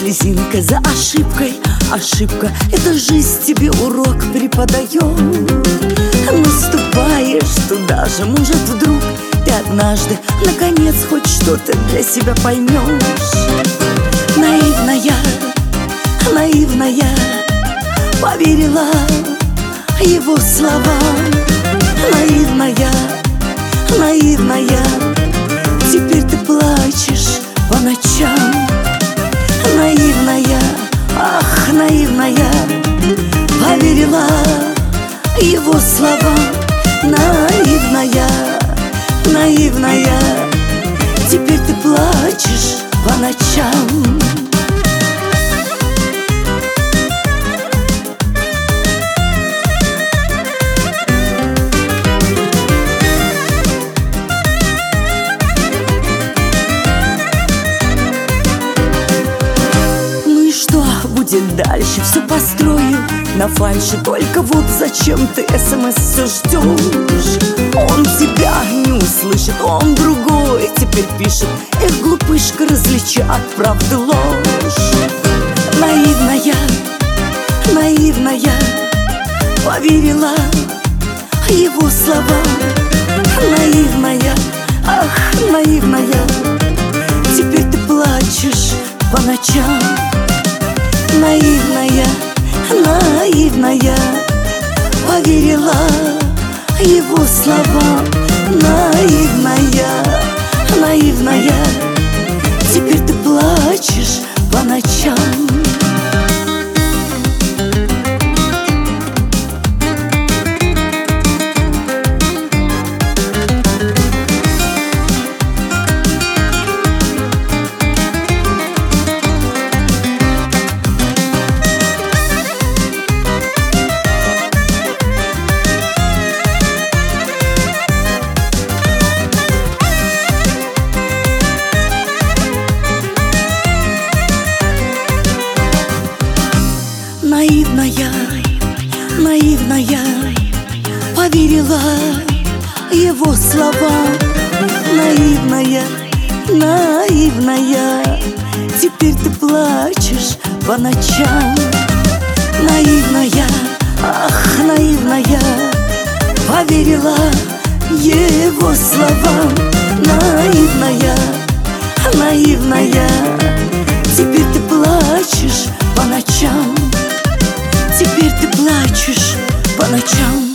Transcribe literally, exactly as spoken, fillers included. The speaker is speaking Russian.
слезинка за ошибкой. Ошибка — это жизнь тебе урок преподает. Наступаешь туда же, может, вдруг ты однажды наконец хоть что-то для себя поймешь. Наивная, наивная, поверила его словам. Наивная, наивная, теперь ты плачешь по ночам. Наивная, ах, наивная, поверила его словам. Наивная, наивная, теперь ты плачешь по ночам. Будет дальше, все построю на фальши. Только вот зачем ты смс все ждешь? Он тебя не услышит, он другой теперь пишет. Эх, глупышка, различи от правды ложь. Наивная, наивная, поверила его словам. Наивная, ах, наивная, теперь ты плачешь по ночам. Наивная, наивная, поверила его словам. Наивная, наивная, теперь ты плачешь по ночам. Наивная, наивная, поверила его словам. Наивная, наивная, теперь ты плачешь по ночам. Наивная, ах, наивная, поверила его словам. Наивная, наивная, теперь ты плачешь по ночам. Теперь ты плачешь по ночам.